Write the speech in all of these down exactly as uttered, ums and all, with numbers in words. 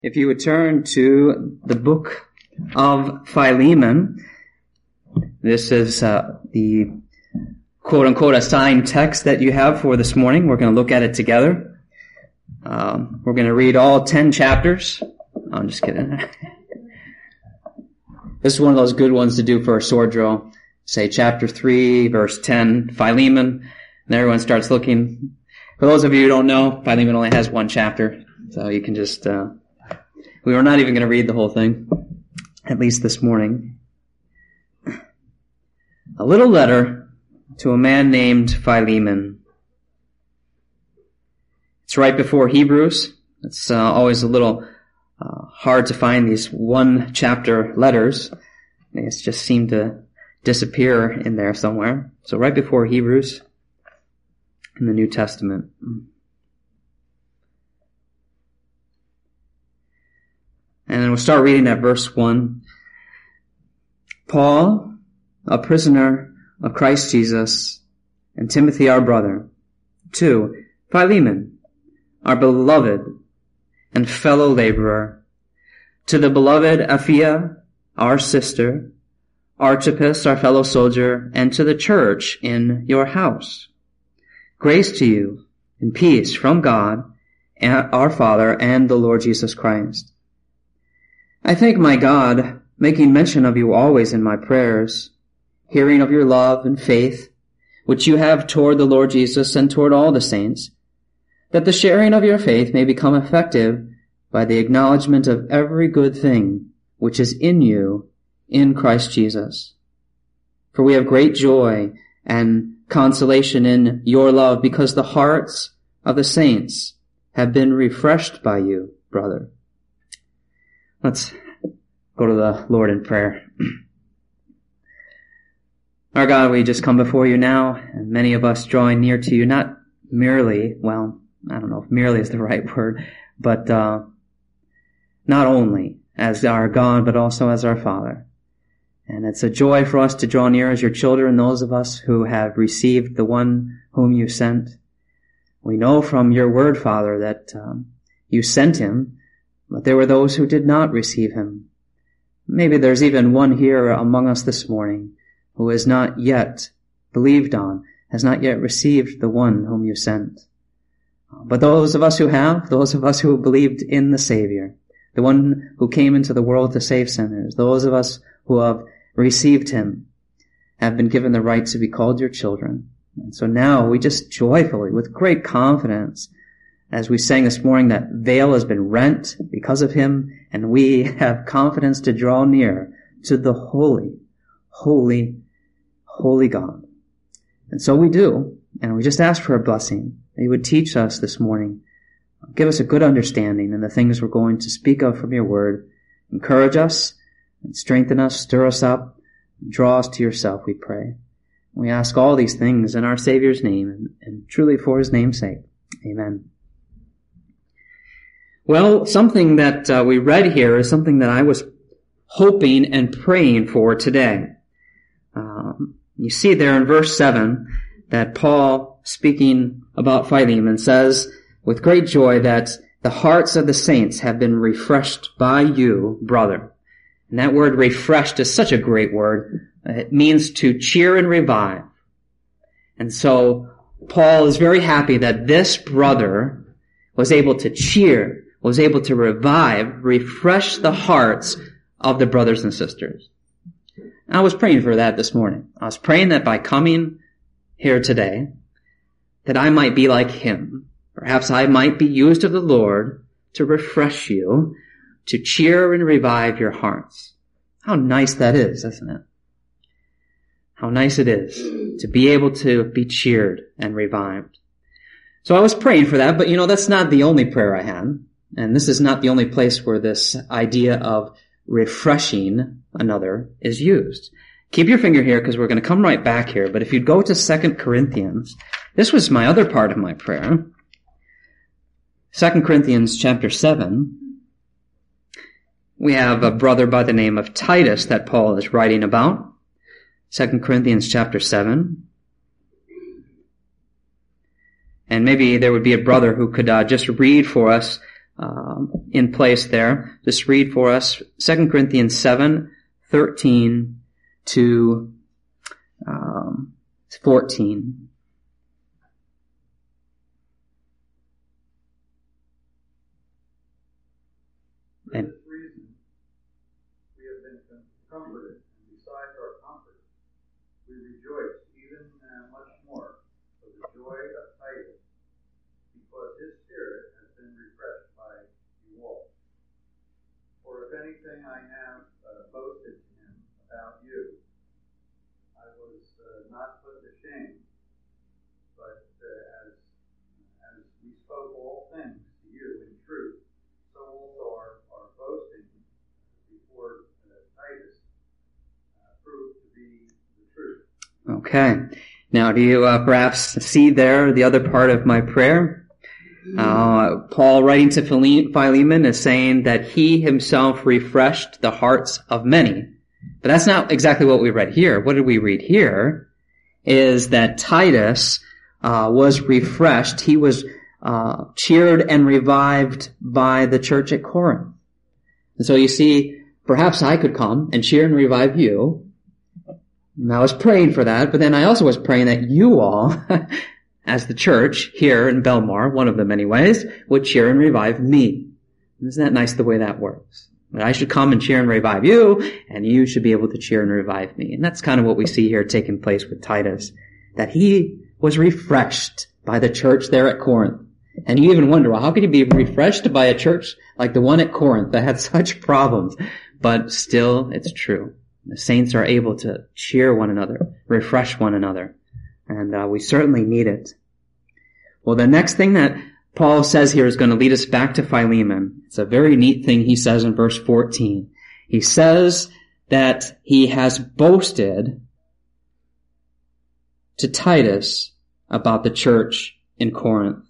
If you would turn to the book of Philemon, this is uh, the quote-unquote assigned text that you have for this morning. We're going to look at it together. Um, we're going to read all ten chapters. I'm just kidding. This is one of those good ones to do for a sword drill. Say chapter three, verse ten, Philemon, and everyone starts looking. For those of you who don't know, Philemon only has one chapter, so you can just... Uh, we were not even going to read the whole thing, at least this morning. A little letter to a man named Philemon. It's right before Hebrews. It's uh, always a little uh, hard to find these one-chapter letters. They just seem to disappear in there somewhere. So right before Hebrews in the New Testament. And then we'll start reading at verse one. Paul, a prisoner of Christ Jesus, and Timothy our brother, to Philemon, our beloved and fellow laborer, to the beloved Apphia, our sister, Archippus, our fellow soldier, and to the church in your house. Grace to you and peace from God, our Father, and the Lord Jesus Christ. I thank my God, making mention of you always in my prayers, hearing of your love and faith, which you have toward the Lord Jesus and toward all the saints, that the sharing of your faith may become effective by the acknowledgement of every good thing which is in you in Christ Jesus. For we have great joy and consolation in your love, because the hearts of the saints have been refreshed by you, brother. Let's go to the Lord in prayer. Our God, we just come before you now, and many of us drawing near to you, not merely, well, I don't know if merely is the right word, but uh not only as our God, but also as our Father. And it's a joy for us to draw near as your children, those of us who have received the one whom you sent. We know from your word, Father, that um, you sent him, but there were those who did not receive him. Maybe there's even one here among us this morning who has not yet believed on, has not yet received the one whom you sent. But those of us who have, those of us who have believed in the Savior, the one who came into the world to save sinners, those of us who have received him, have been given the right to be called your children. And so now we just joyfully, with great confidence, as we sang this morning, that veil has been rent because of him, and we have confidence to draw near to the holy, holy, holy God. And so we do, and we just ask for a blessing that you would teach us this morning. Give us a good understanding in the things we're going to speak of from your word. Encourage us and strengthen us, stir us up, and draw us to yourself, we pray. We ask all these things in our Savior's name, and, and truly for his name's sake. Amen. Well, something that uh, we read here is something that I was hoping and praying for today. Um, you see there in verse seven that Paul, speaking about Philemon, says with great joy that the hearts of the saints have been refreshed by you, brother. And that word refreshed is such a great word. It means to cheer and revive. And so Paul is very happy that this brother was able to cheer, was able to revive, refresh the hearts of the brothers and sisters. I was praying for that this morning. I was praying that by coming here today, that I might be like him. Perhaps I might be used of the Lord to refresh you, to cheer and revive your hearts. How nice that is, isn't it? How nice it is to be able to be cheered and revived. So I was praying for that, but you know, that's not the only prayer I had. And this is not the only place where this idea of refreshing another is used. Keep your finger here because we're going to come right back here. But if you'd go to Second Corinthians, this was my other part of my prayer. Second Corinthians chapter seven. We have a brother by the name of Titus that Paul is writing about. Second Corinthians chapter seven. And maybe there would be a brother who could uh, just read for us um, in place there. Just read for us Second Corinthians seven, thirteen to um, fourteen. For this reason, we have been comforted, and besides our comfort, we rejoice even uh, much more for the joy of Titus, because his spirit has been refreshed by you all. For if anything I have uh, boasted to him about you, I was uh, not put to shame, but uh, as as we spoke all things to you in truth, so also our, our boasting before uh, Titus uh, proved to be the truth. Okay. Now, do you uh, perhaps see there the other part of my prayer? Uh, Paul, writing to Philemon, is saying that he himself refreshed the hearts of many. But that's not exactly what we read here. What did we read here? Is that Titus uh, was refreshed. He was uh, cheered and revived by the church at Corinth. And so you see, perhaps I could come and cheer and revive you. And I was praying for that, but then I also was praying that you all, as the church here in Belmar, one of them anyways, would cheer and revive me. Isn't that nice the way that works? That I should come and cheer and revive you, and you should be able to cheer and revive me. And that's kind of what we see here taking place with Titus, that he was refreshed by the church there at Corinth. And you even wonder, well, how could he be refreshed by a church like the one at Corinth that had such problems? But still, it's true. The saints are able to cheer one another, refresh one another. And uh, we certainly need it. Well, the next thing that Paul says here is going to lead us back to Philemon. It's a very neat thing he says in verse fourteen. He says that he has boasted to Titus about the church in Corinth.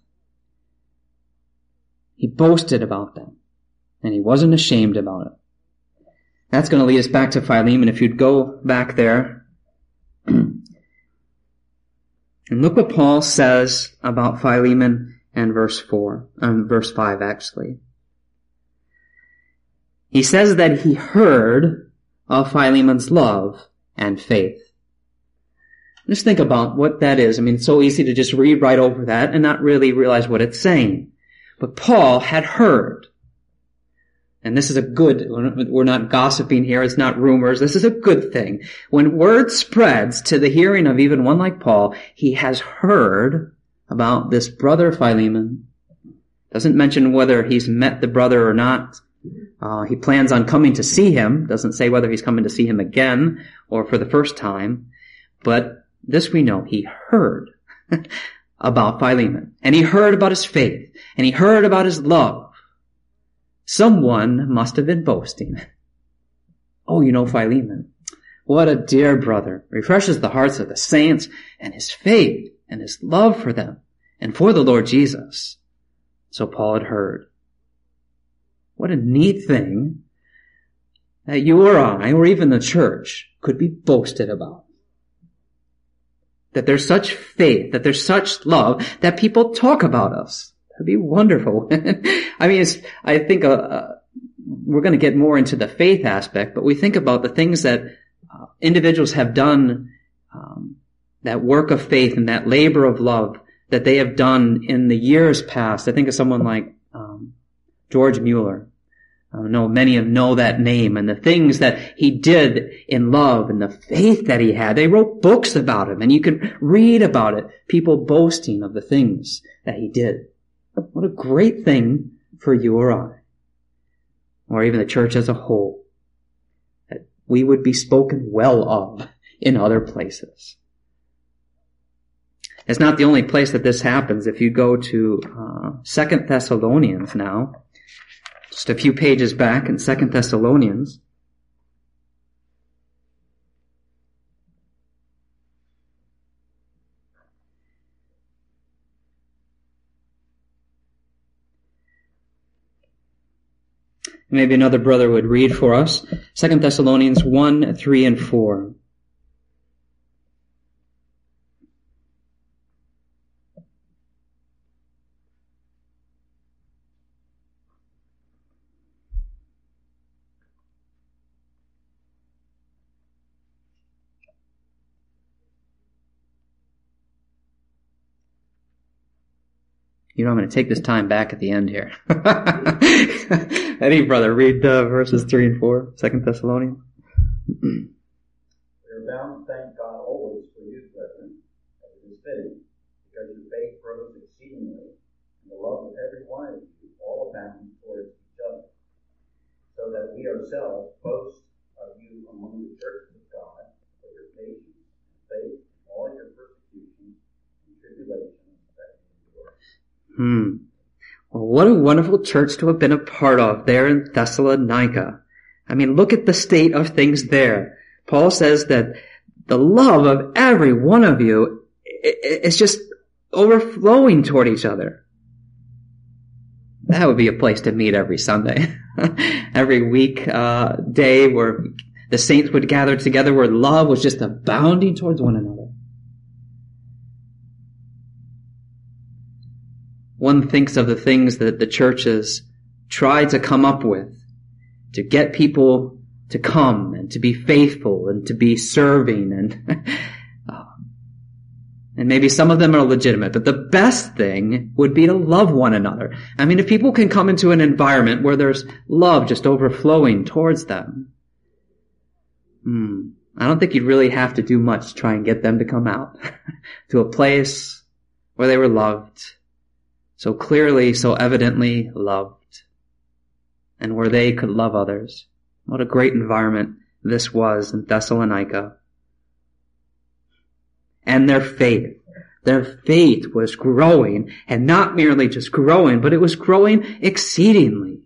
He boasted about them, and he wasn't ashamed about it. That's going to lead us back to Philemon. If you'd go back there. And look what Paul says about Philemon in verse four, um, verse five actually. He says that he heard of Philemon's love and faith. Just think about what that is. I mean, it's so easy to just read right over that and not really realize what it's saying. But Paul had heard. And this is a good, we're not gossiping here, it's not rumors, this is a good thing. When word spreads to the hearing of even one like Paul, he has heard about this brother Philemon. Doesn't mention whether he's met the brother or not. Uh, he plans on coming to see him. Doesn't say whether he's coming to see him again or for the first time. But this we know, he heard about Philemon. And he heard about his faith. And he heard about his love. Someone must have been boasting. Oh, you know Philemon. What a dear brother. Refreshes the hearts of the saints, and his faith and his love for them and for the Lord Jesus. So Paul had heard. What a neat thing that you or I, or even the church, could be boasted about. That there's such faith, that there's such love, that people talk about us. That'd be wonderful. I mean, it's, I think uh, uh, we're going to get more into the faith aspect, but we think about the things that uh, individuals have done, um, that work of faith and that labor of love that they have done in the years past. I think of someone like um, George Mueller. I know many of know that name and the things that he did in love and the faith that he had. They wrote books about him, and you can read about it. People boasting of the things that he did. What a great thing for you or I, or even the church as a whole, that we would be spoken well of in other places. It's not the only place that this happens. If you go to uh, Second Thessalonians now, just a few pages back in Second Thessalonians, maybe another brother would read for us. Second Thessalonians one, three, and four. You know, I'm going to take this time back at the end here. Any brother, read uh, verses three and four, Second Thessalonians. We are bound to thank God always for you, brethren, as it is fitting, because your faith grows exceedingly, and the love of every one of you all abounds towards each other, so that we ourselves boast of you among the churches of God for your patience and faith in all your persecutions and tribulations that you endure. Hmm. Well, what a wonderful church to have been a part of there in Thessalonica. I mean, look at the state of things there. Paul says that the love of every one of you is just overflowing toward each other. That would be a place to meet every Sunday. Every week, uh, day where the saints would gather together, where love was just abounding towards one another. One thinks of the things that the churches try to come up with to get people to come and to be faithful and to be serving, and uh, and maybe some of them are legitimate, but the best thing would be to love one another. I mean, if people can come into an environment where there's love just overflowing towards them, hmm, I don't think you'd really have to do much to try and get them to come out to a place where they were loved, so clearly, so evidently loved, and where they could love others. What a great environment this was in Thessalonica. And their faith. Their faith was growing, and not merely just growing, but it was growing exceedingly.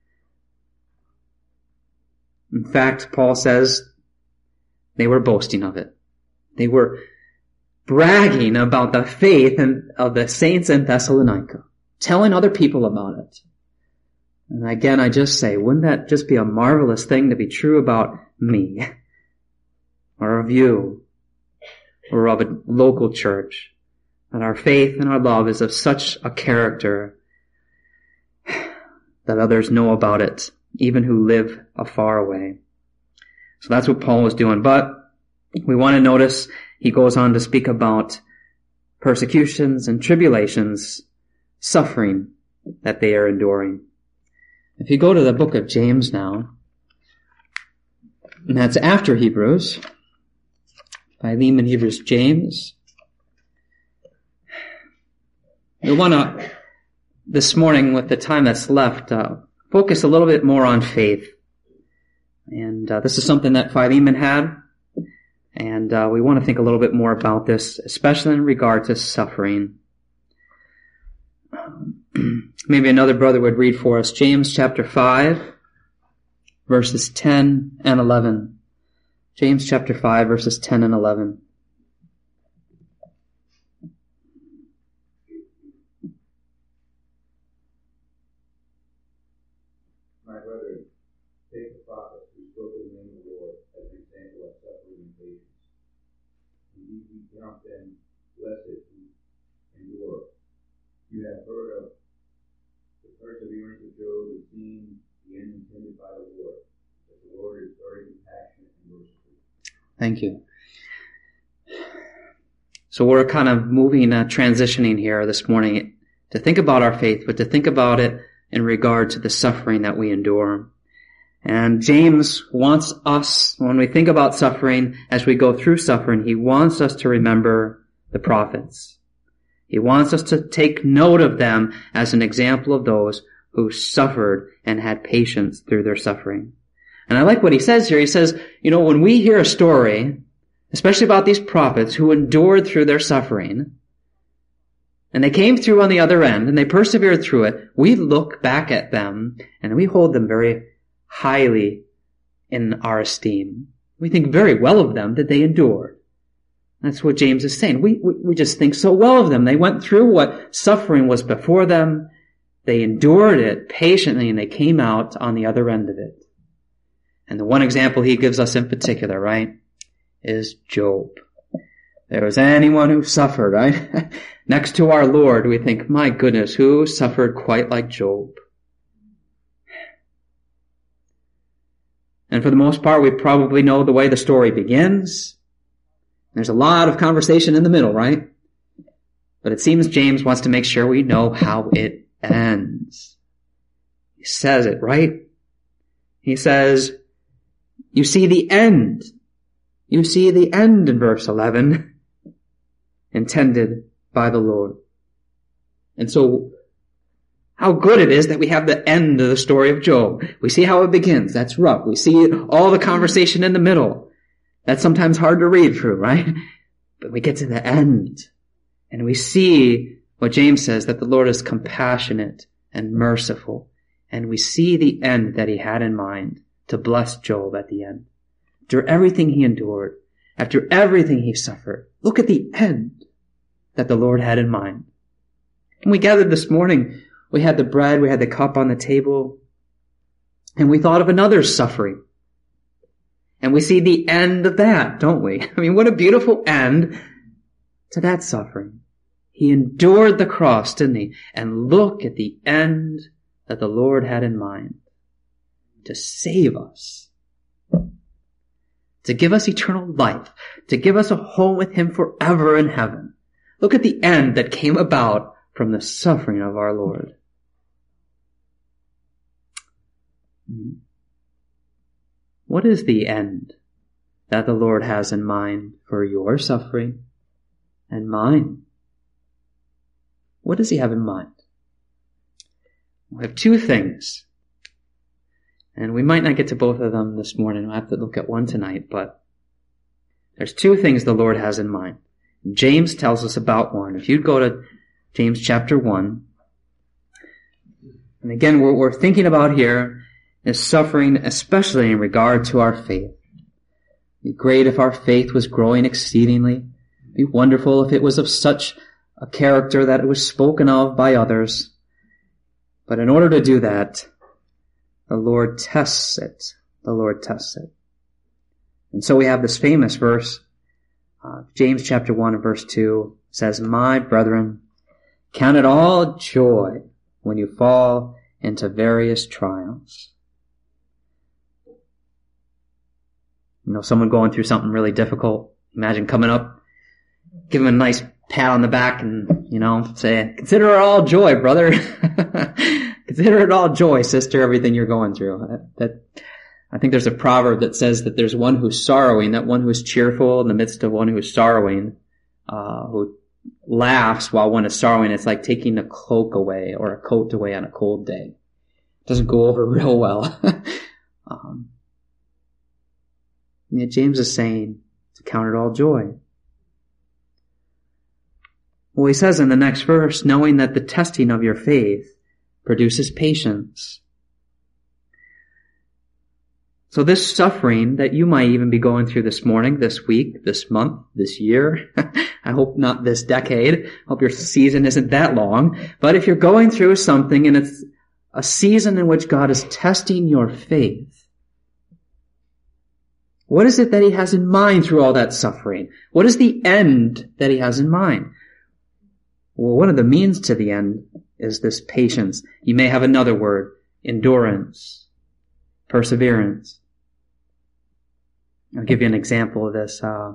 In fact, Paul says they were boasting of it. They were bragging about the faith of the saints in Thessalonica, telling other people about it. And again, I just say, wouldn't that just be a marvelous thing to be true about me, or of you, or of a local church, that our faith and our love is of such a character that others know about it, even who live afar away. So that's what Paul was doing. But we want to notice he goes on to speak about persecutions and tribulations, suffering that they are enduring. If you go to the book of James now, and that's after Hebrews, Philemon, Hebrews, James, we want to, this morning with the time that's left, uh, focus a little bit more on faith. And uh, this is something that Philemon had, and uh, we want to think a little bit more about this, especially in regard to suffering. Maybe another brother would read for us James chapter five, verses ten and eleven. James chapter five, verses ten and eleven. My brother, take the prophets who spoke in the name of the Lord as an example of suffering and patience. Indeed, we count them blessed who endure. You have heard of the perseverance of Job and seen the end intended by the Lord, that the Lord is very compassionate and merciful. Thank you. So we're kind of moving, uh, transitioning here this morning to think about our faith, but to think about it in regard to the suffering that we endure. And James wants us, when we think about suffering, as we go through suffering, he wants us to remember the prophets. He wants us to take note of them as an example of those who suffered and had patience through their suffering. And I like what he says here. He says, you know, when we hear a story, especially about these prophets who endured through their suffering, and they came through on the other end, and they persevered through it, we look back at them, and we hold them very highly in our esteem. We think very well of them that they endured. That's what James is saying. We, we, we just think so well of them. They went through what suffering was before them. They endured it patiently, and they came out on the other end of it. And the one example he gives us in particular, right, is Job. There was anyone who suffered, right? Next to our Lord, we think, my goodness, who suffered quite like Job? And for the most part, we probably know the way the story begins. There's a lot of conversation in the middle, right? But it seems James wants to make sure we know how it ends. He says it, right? He says, you see the end. You see the end in verse eleven, intended by the Lord. And so, how good it is that we have the end of the story of Job. We see how it begins. That's rough. We see all the conversation in the middle. That's sometimes hard to read through, right? But we get to the end. And we see what James says, that the Lord is compassionate and merciful. And we see the end that he had in mind to bless Job at the end. After everything he endured, after everything he suffered, look at the end that the Lord had in mind. And we gathered this morning, we had the bread, we had the cup on the table, and we thought of another suffering. And we see the end of that, don't we? I mean, what a beautiful end to that suffering. He endured the cross, didn't he? And look at the end that the Lord had in mind. To save us. To give us eternal life. To give us a home with him forever in heaven. Look at the end that came about from the suffering of our Lord. What is the end that the Lord has in mind for your suffering and mine? What does he have in mind? We have two things. And we might not get to both of them this morning. We'll have to look at one tonight, but there's two things the Lord has in mind. James tells us about one. If you'd go to James chapter one, and again, what we're thinking about here is suffering, especially in regard to our faith. It'd be great if our faith was growing exceedingly. It'd be wonderful if it was of such a character that it was spoken of by others. But in order to do that, the Lord tests it. The Lord tests it. And so we have this famous verse, uh, James chapter one and verse two says, "My brethren, count it all joy when you fall into various trials." You know, someone going through something really difficult. Imagine coming up, give them a nice pat on the back and, you know, say, "Consider it all joy, brother." Consider it all joy, sister, everything you're going through. That, that I think there's a proverb that says that there's one who's sorrowing, that one who is cheerful in the midst of one who is sorrowing, uh, who laughs while one is sorrowing. It's like taking a cloak away or a coat away on a cold day. It doesn't go over real well. um, yet James is saying to count it all joy. Well, he says in the next verse, knowing that the testing of your faith produces patience. So this suffering that you might even be going through this morning, this week, this month, this year, I hope not this decade, I hope your season isn't that long, but if you're going through something and it's a season in which God is testing your faith, what is it that he has in mind through all that suffering? What is the end that he has in mind? Well, one of the means to the end is this patience. You may have another word, endurance, perseverance. I'll give you an example of this. Uh,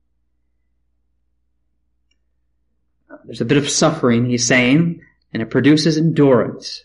there's a bit of suffering, he's saying, and it produces endurance.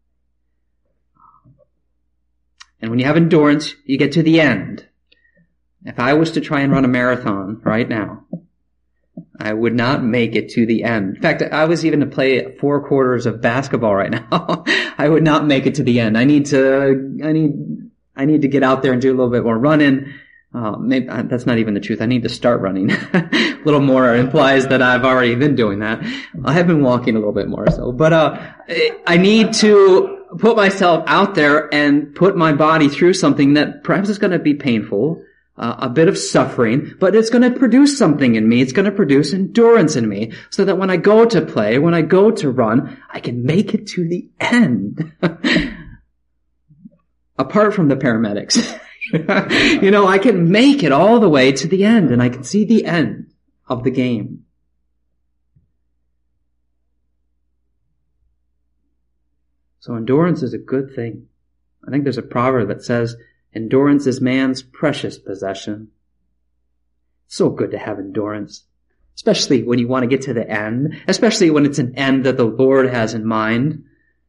And when you have endurance, you get to the end. If I was to try and run a marathon right now, I would not make it to the end. In fact, I was even to play four quarters of basketball right now. I would not make it to the end. I need to, I need, I need to get out there and do a little bit more running. Uh, maybe that's not even the truth. I need to start running. A little more implies that I've already been doing that. I have been walking a little bit more so, but, uh, I need to put myself out there and put my body through something that perhaps is going to be painful. Uh, a bit of suffering, but it's going to produce something in me. It's going to produce endurance in me so that when I go to play, when I go to run, I can make it to the end. Apart from the paramedics. You know, I can make it all the way to the end and I can see the end of the game. So endurance is a good thing. I think there's a proverb that says, endurance is man's precious possession. So good to have endurance. especially when you want to get to the end, especially when it's an end that the Lord has in mind.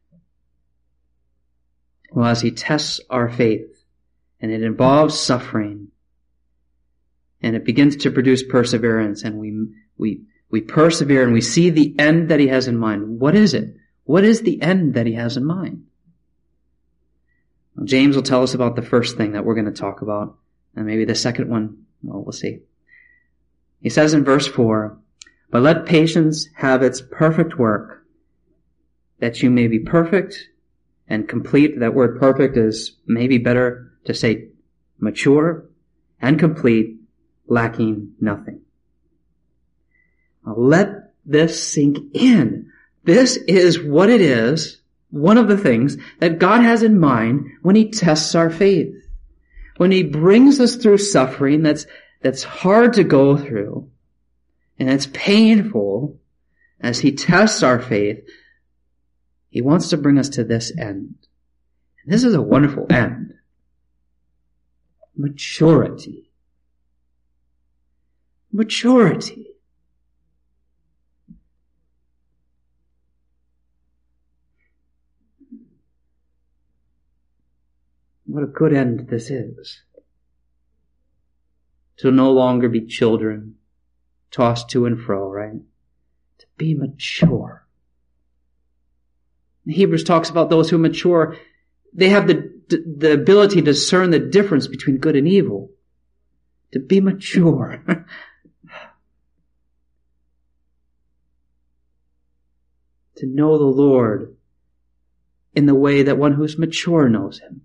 Well, as he tests our faith, and it involves suffering, and it begins to produce perseverance, and we, we, we persevere and we see the end that he has in mind. What is it? What is the end that he has in mind? Well, James will tell us about the first thing that we're going to talk about, and maybe the second one, well, we'll see. He says in verse four, "But let patience have its perfect work, that you may be perfect and complete." That word perfect is maybe better to say mature and complete, lacking nothing. Now let this sink in. This is what it is, one of the things that God has in mind when he tests our faith. When he brings us through suffering that's that's hard to go through, and it's painful, as he tests our faith, he wants to bring us to this end. And this is a wonderful end. Maturity. Maturity. What a good end this is. To no longer be children, tossed to and fro, right? To be mature. Hebrews talks about those who mature. They have the, the ability to discern the difference between good and evil. To be mature. To know the Lord in the way that one who's mature knows him.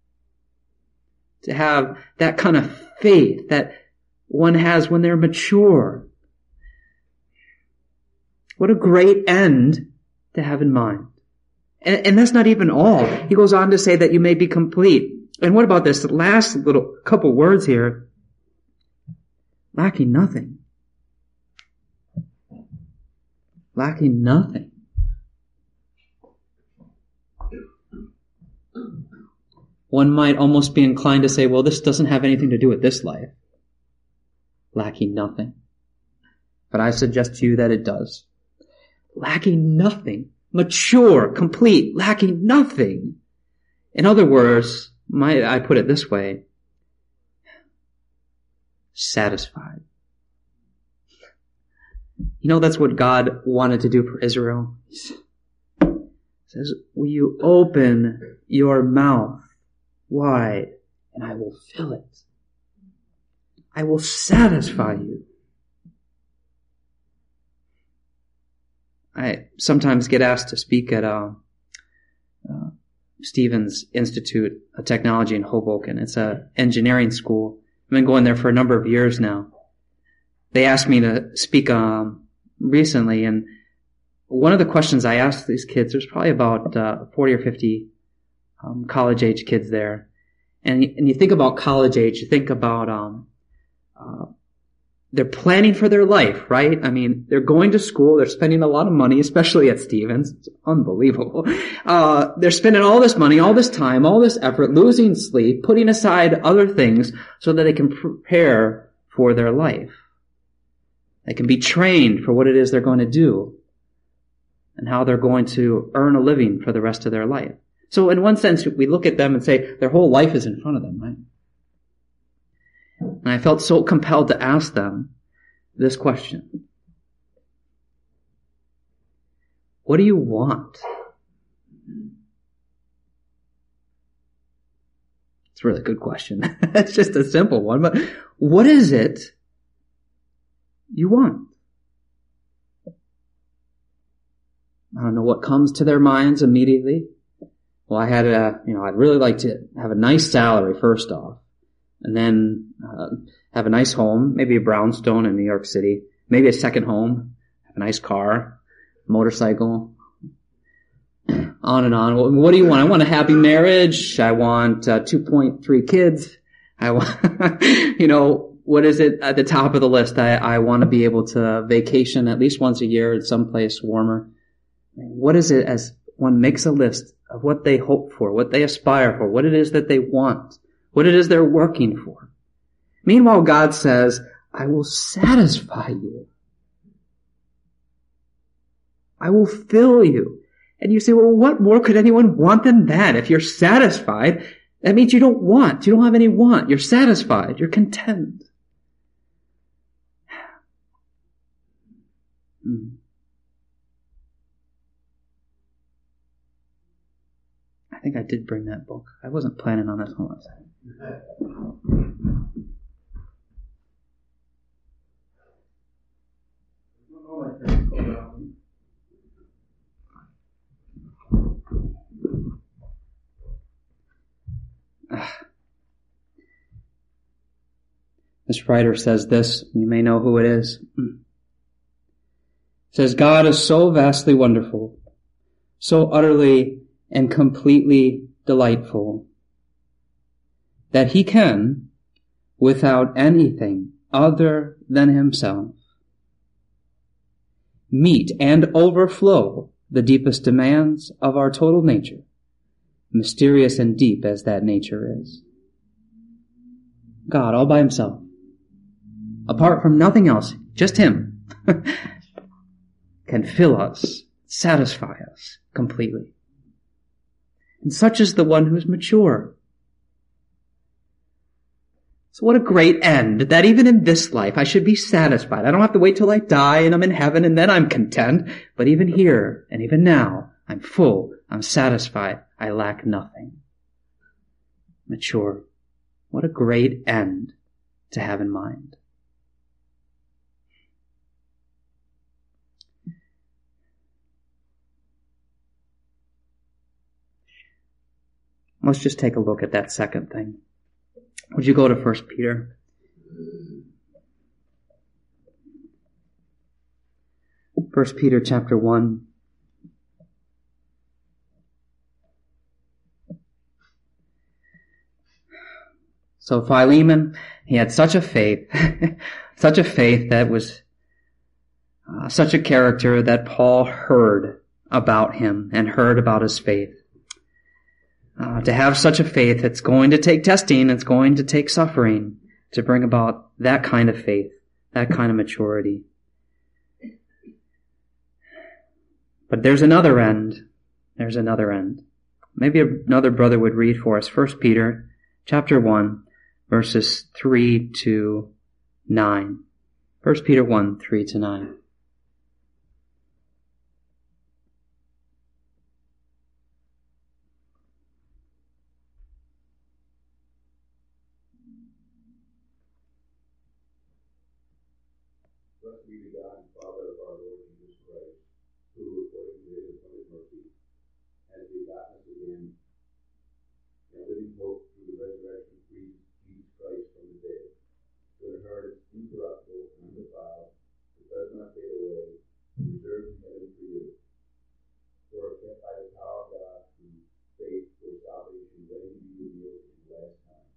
To have that kind of faith that one has when they're mature. What a great end to have in mind. And, and that's not even all. He goes on to say that you may be complete. And what about this last little couple words here? Lacking nothing. Lacking nothing. One might almost be inclined to say, well, this doesn't have anything to do with this life. Lacking nothing. But I suggest to you that it does. Lacking nothing. Mature, complete, lacking nothing. In other words, might I put it this way, satisfied. You know, that's what God wanted to do for Israel. He says, will you open your mouth wide, and I will fill it. I will satisfy you. I sometimes get asked to speak at uh, uh, Stevens Institute of Technology in Hoboken. It's an engineering school. I've been going there for a number of years now. They asked me to speak um, recently, and one of the questions I asked these kids, there's probably about uh, forty or fifty um, college-age kids there. And, and you think about college age, you think about um, uh, they're planning for their life, right? I mean, they're going to school, they're spending a lot of money, especially at Stevens. It's unbelievable. Uh, they're spending all this money, all this time, all this effort, losing sleep, putting aside other things so that they can prepare for their life. They can be trained for what it is they're going to do and how they're going to earn a living for the rest of their life. So in one sense, we look at them and say their whole life is in front of them, right? And I felt so compelled to ask them this question. What do you want? It's a really good question. It's just a simple one, but what is it you want? I don't know what comes to their minds immediately. Well, I had a, you know, I'd really like to have a nice salary first off, and then uh, have a nice home, maybe a brownstone in New York City, maybe a second home, have a nice car, motorcycle, on and on. Well, what do you want? I want a happy marriage. I want uh, two point three kids. I want, you know, what is it at the top of the list? I, I want to be able to vacation at least once a year at some place warmer. What is it as one makes a list of what they hope for, what they aspire for, what it is that they want, what it is they're working for. Meanwhile, God says, I will satisfy you. I will fill you. And you say, well, what more could anyone want than that? If you're satisfied, that means you don't want. You don't have any want. You're satisfied. You're content. Hmm. I think I did bring that book. I wasn't planning on this. Hold on a second. This writer says this. You may know who it is. It says, God is so vastly wonderful, so utterly and completely delightful, that he can, without anything other than himself, meet and overflow the deepest demands of our total nature, mysterious and deep as that nature is. God all by himself, apart from nothing else, just him, can fill us, satisfy us completely. And such is the one who's mature. So what a great end, that even in this life I should be satisfied. I don't have to wait till I die and I'm in heaven and then I'm content. But even here and even now, I'm full, I'm satisfied, I lack nothing. Mature. What a great end to have in mind. Let's just take a look at that second thing. Would you go to First Peter? First Peter chapter one. So Philemon, he had such a faith, such a faith that was uh, such a character that Paul heard about him and heard about his faith. Uh, to have such a faith, it's going to take testing, it's going to take suffering to bring about that kind of faith, that kind of maturity. But there's another end. There's another end. Maybe another brother would read for us First Peter chapter one, verses three to nine. First Peter one, three to nine. Blessed be the God and Father of our Lord Jesus Christ, who, according to his abundant mercy, has begotten us again in a living hope through the resurrection of Jesus Christ from the dead, to inherit incorruptible and undefiled, that does not fade away, reserved in heaven for you, who are kept by the power of God through faith for salvation, ready to be revealed in the last time.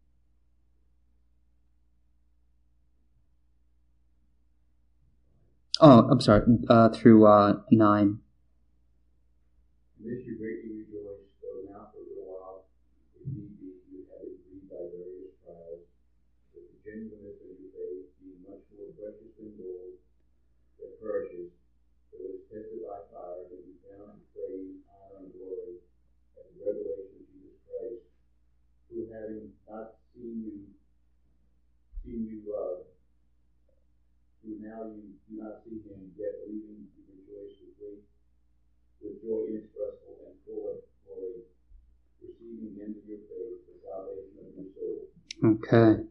Oh, I'm sorry, uh, through uh, nine. In this you greatly rejoice, though now for a little while, if need be, you have been grieved by various trials, that the genuineness of your faith, being much more precious than gold, that perishes, though it is tested by fire, may be found in praise, honor, and glory, at the revelation of Jesus Christ, who having not seen you, seen you love, who now you do not see him, yet believing you rejoice with great, with joy inexpressible and full of glory, receiving the end of your faith, the salvation of your soul. Okay.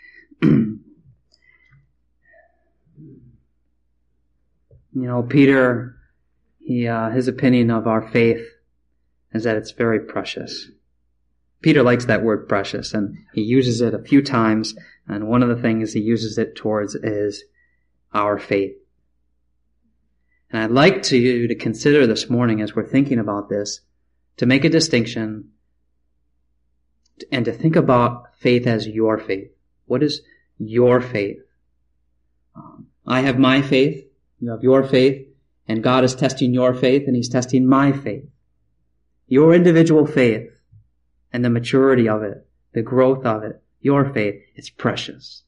You know, Peter, he, uh, his opinion of our faith is that it's very precious. Peter likes that word precious, and he uses it a few times, and one of the things he uses it towards is our faith. And I'd like to you to consider this morning as we're thinking about this, to make a distinction and to think about faith as your faith. What is your faith? Um, I have my faith, you have your faith, and God is testing your faith and he's testing my faith. Your individual faith and the maturity of it, the growth of it, your faith, it's precious.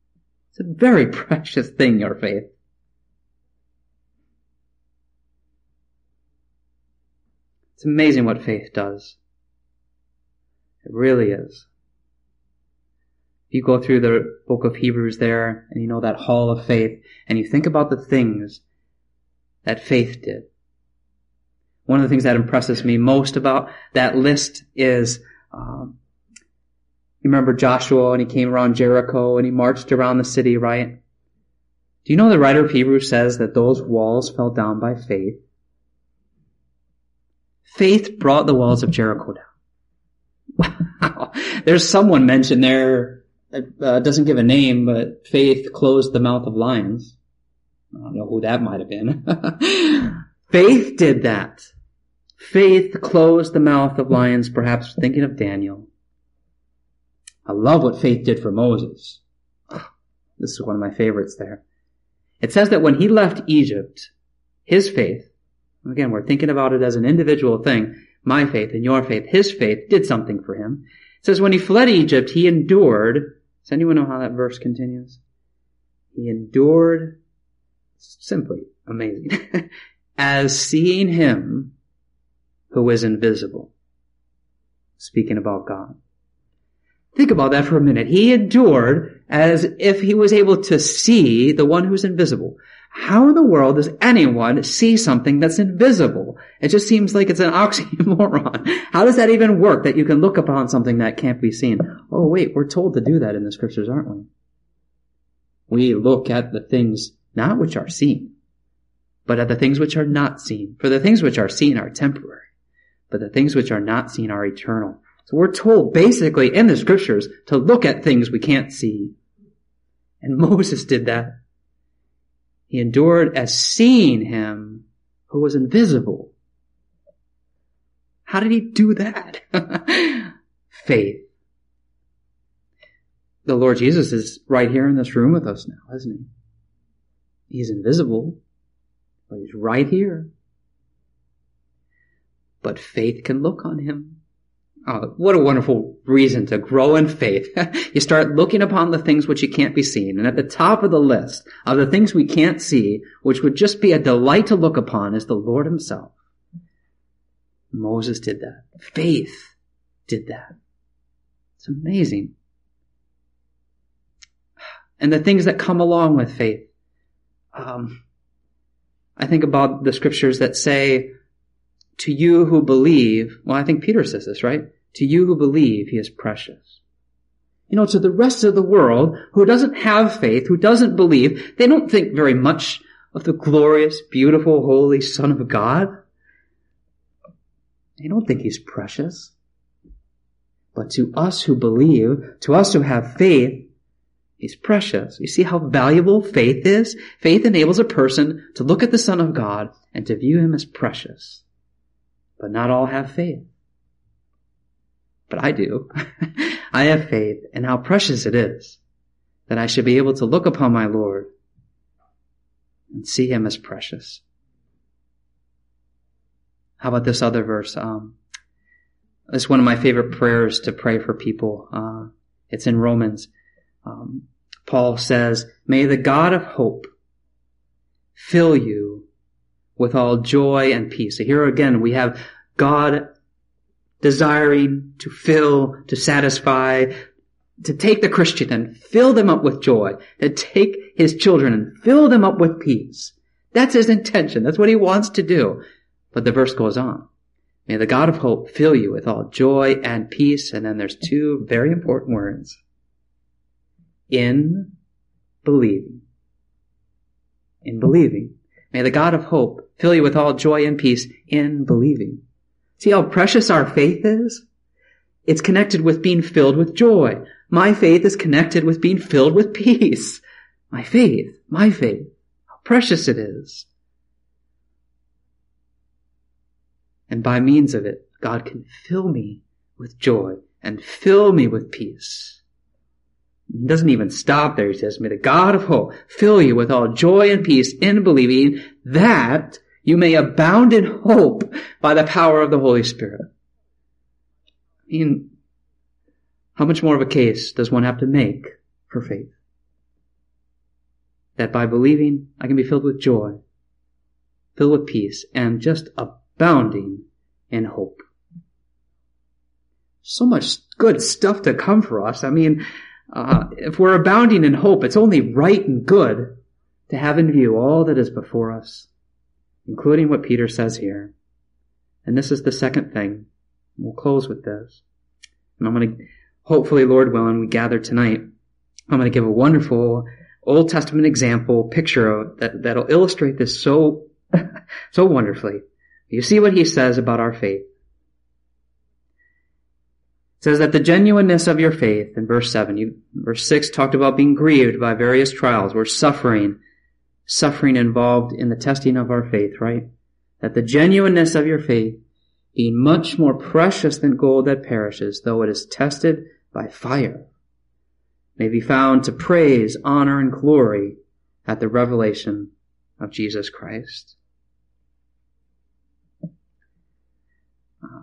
It's a very precious thing, your faith. It's amazing what faith does. It really is. If you go through the book of Hebrews there, and you know that hall of faith, and you think about the things that faith did. One of the things that impresses me most about that list is, um, you remember Joshua, and he came around Jericho, and he marched around the city, right? Do you know the writer of Hebrews says that those walls fell down by faith? Faith brought the walls of Jericho down. Wow. There's someone mentioned there, uh, doesn't give a name, but faith closed the mouth of lions. I don't know who that might have been. Faith did that. Faith closed the mouth of lions, perhaps thinking of Daniel. I love what faith did for Moses. This is one of my favorites there. It says that when he left Egypt, his faith, again, we're thinking about it as an individual thing, my faith and your faith, his faith did something for him. It says when he fled Egypt, he endured. Does anyone know how that verse continues? He endured, simply amazing, as seeing him who is invisible. Speaking about God. Think about that for a minute. He endured as if he was able to see the one who's invisible. How in the world does anyone see something that's invisible? It just seems like it's an oxymoron. How does that even work, that you can look upon something that can't be seen? Oh wait, we're told to do that in the scriptures, aren't we? We look at the things not which are seen, but at the things which are not seen. For the things which are seen are temporary, but the things which are not seen are eternal. So we're told basically in the scriptures to look at things we can't see. And Moses did that. He endured as seeing him who was invisible. How did he do that? Faith. The Lord Jesus is right here in this room with us now, isn't he? He's invisible, but he's right here. But faith can look on him. Oh, what a wonderful reason to grow in faith. You start looking upon the things which you can't be seen. And at the top of the list of the things we can't see, which would just be a delight to look upon, is the Lord himself. Moses did that. Faith did that. It's amazing. And the things that come along with faith. Um, I think about the scriptures that say, to you who believe, well, I think Peter says this, right? To you who believe, he is precious. You know, to the rest of the world who doesn't have faith, who doesn't believe, they don't think very much of the glorious, beautiful, holy Son of God. They don't think he's precious. But to us who believe, to us who have faith, he's precious. You see how valuable faith is? Faith enables a person to look at the Son of God and to view him as precious. But not all have faith. But I do. I have faith, and how precious it is that I should be able to look upon my Lord and see him as precious. How about this other verse? Um, it's one of my favorite prayers to pray for people. Uh, it's in Romans. Um, Paul says, "May the God of hope fill you with all joy and peace." So here again, we have God desiring to fill, to satisfy, to take the Christian and fill them up with joy, to take his children and fill them up with peace. That's his intention. That's what he wants to do. But the verse goes on. May the God of hope fill you with all joy and peace. And then there's two very important words. In believing. In believing. May the God of hope fill you with all joy and peace in believing. See how precious our faith is? It's connected with being filled with joy. My faith is connected with being filled with peace. My faith, my faith, how precious it is. And by means of it, God can fill me with joy and fill me with peace. He doesn't even stop there. He says, may the God of hope fill you with all joy and peace in believing, that you may abound in hope by the power of the Holy Spirit. I mean, how much more of a case does one have to make for faith? That by believing, I can be filled with joy, filled with peace, and just abounding and hope. So much good stuff to come for us. I mean, uh, if we're abounding in hope, it's only right and good to have in view all that is before us, including what Peter says here. And this is the second thing. We'll close with this. And I'm going to, hopefully, Lord willing, we gather tonight. I'm going to give a wonderful Old Testament example, picture of, that, that'll illustrate this so, so wonderfully. You see what he says about our faith. It says that the genuineness of your faith, in verse seven, you, verse six talked about being grieved by various trials. We're suffering, suffering involved in the testing of our faith, right? That the genuineness of your faith, being much more precious than gold that perishes, though it is tested by fire, may be found to praise, honor, and glory at the revelation of Jesus Christ. Uh,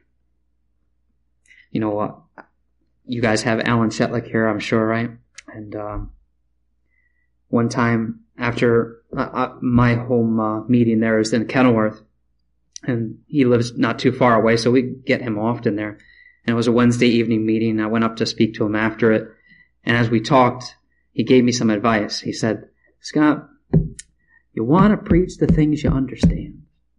you know what? You guys have Alan Shetlick here, I'm sure, right? And um, one time after uh, my home uh, meeting there is in Kenilworth, and he lives not too far away, so we get him often there. And it was a Wednesday evening meeting. I went up to speak to him after it. And as we talked, he gave me some advice. He said, Scott, you want to preach the things you understand.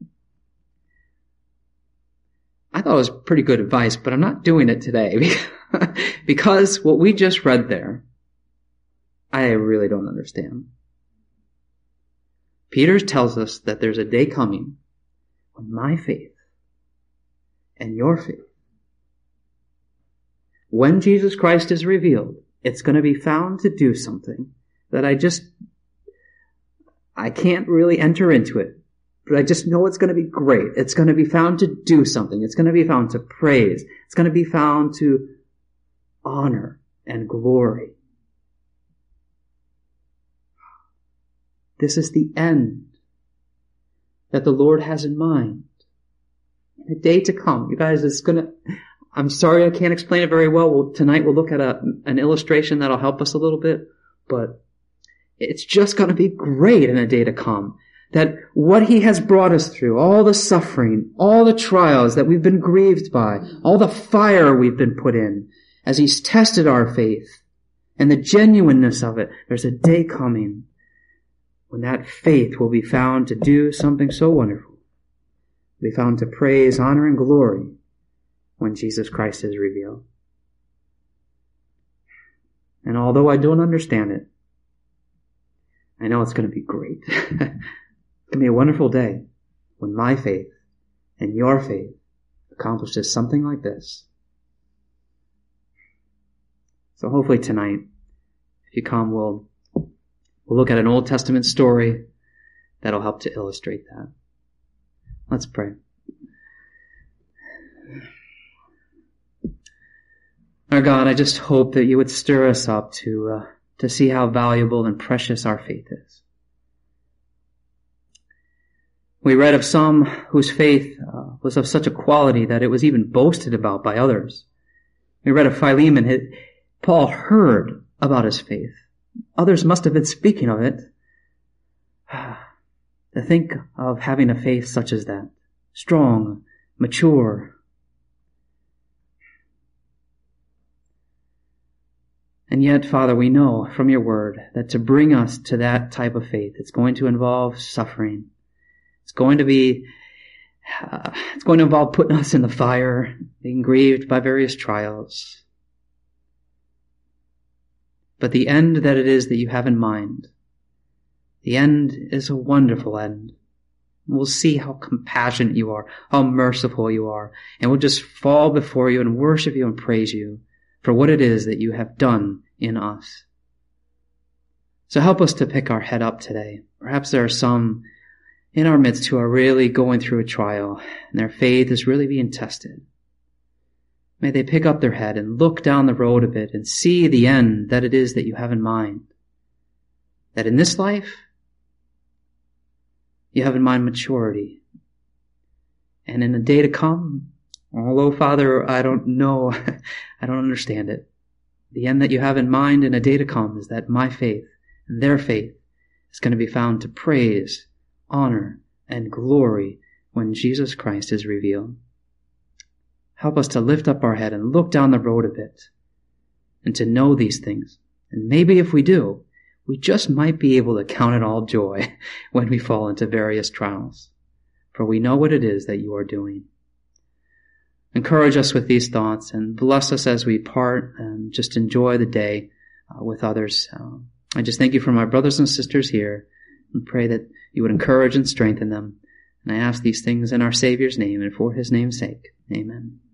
I thought it was pretty good advice, but I'm not doing it today because what we just read there, I really don't understand. Peter tells us that there's a day coming when my faith and your faith, when Jesus Christ is revealed, it's going to be found to do something that I just, I can't really enter into it, but I just know it's going to be great. It's going to be found to do something. It's going to be found to praise. It's going to be found to honor and glory. This is the end that the Lord has in mind. In a day to come, you guys, it's going to, I'm sorry I can't explain it very well. well tonight we'll look at a, an illustration that'll help us a little bit, but it's just going to be great in a day to come. That what he has brought us through, all the suffering, all the trials that we've been grieved by, all the fire we've been put in, as he's tested our faith and the genuineness of it, there's a day coming when that faith will be found to do something so wonderful. Be found to praise, honor, and glory when Jesus Christ is revealed. And although I don't understand it, I know it's going to be great. It's going to be a wonderful day when my faith and your faith accomplishes something like this. So hopefully tonight, if you come, we'll, we'll look at an Old Testament story that'll help to illustrate that. Let's pray. Our God, I just hope that you would stir us up to uh, to see how valuable and precious our faith is. We read of some whose faith uh, was of such a quality that it was even boasted about by others. We read of Philemon. His, Paul heard about his faith. Others must have been speaking of it. To think of having a faith such as that, strong, mature. And yet, Father, we know from your word that to bring us to that type of faith, it's going to involve suffering. It's going to be, uh, it's going to involve putting us in the fire, being grieved by various trials. But the end that it is that you have in mind, the end is a wonderful end. We'll see how compassionate you are, how merciful you are, and we'll just fall before you and worship you and praise you for what it is that you have done in us. So help us to pick our head up today. Perhaps there are some in our midst who are really going through a trial, and their faith is really being tested. May they pick up their head and look down the road a bit and see the end that it is that you have in mind. That in this life, you have in mind maturity. And in the day to come, although, Father, I don't know, I don't understand it, the end that you have in mind in a day to come is that my faith and their faith is going to be found to praise, honor, and glory when Jesus Christ is revealed. Help us to lift up our head and look down the road a bit and to know these things. And maybe if we do, we just might be able to count it all joy when we fall into various trials. For we know what it is that you are doing. Encourage us with these thoughts and bless us as we part and just enjoy the day uh, with others. Uh, I just thank you for my brothers and sisters here and pray that you would encourage and strengthen them. And I ask these things in our Savior's name and for his name's sake. Amen.